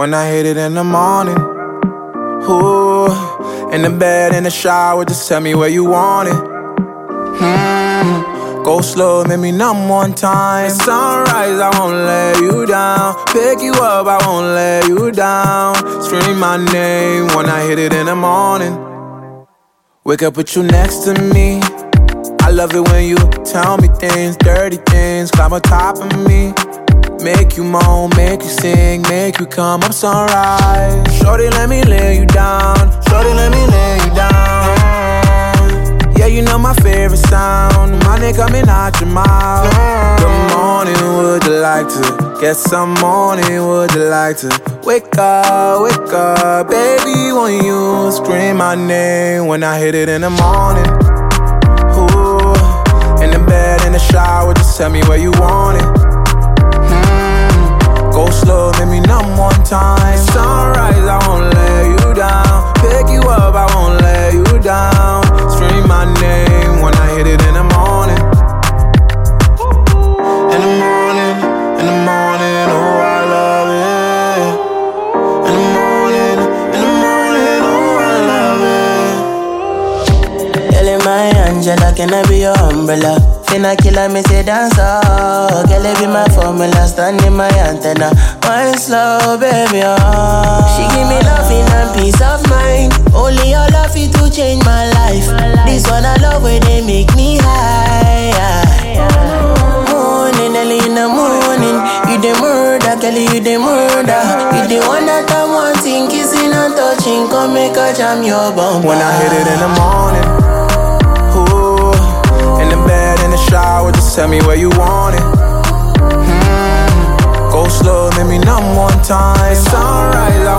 when I hit it in the morning. Ooh, in the bed, in the shower, just tell me where you want it. Go slow, make me numb one time. At sunrise, I won't let you down. Pick you up, I won't let you down. Scream my name when I hit it in the morning. Wake up with you next to me. I love it when you tell me things, dirty things, climb on top of me. Make you moan, make you sing, make you come up sunrise. Shorty, let me lay you down. Shorty, let me lay you down. Yeah, you know my favorite sound. Money coming out your mouth. Good morning, would you like to get some morning? Would you like to wake up, baby? When you scream my name when I hit it in the morning. Ooh, in the bed, in the shower, just tell me where you want it. Go slow, make me numb one time. Sunrise, I won't let you down. Pick you up, I won't let you down. Scream my name when I hit it in the morning. In the morning, in the morning, oh I love it. In the morning, oh I love it. Girl, in my Angela, can I be your umbrella? Finna killer me say dance oh. Girl, it be my formula, stand in my antenna. Wine slow, baby, oh. She give me loving and peace of mind. Only your love it to change my life. This one I love when they make me high. Morning, early in the morning. You the murder, girl, you the murder. You the one that I want in kissing and touching. Come make a jam your bum. When I hit it in the morning. Shower, just tell me where you want it. Go slow, make me numb one time. Sunrise,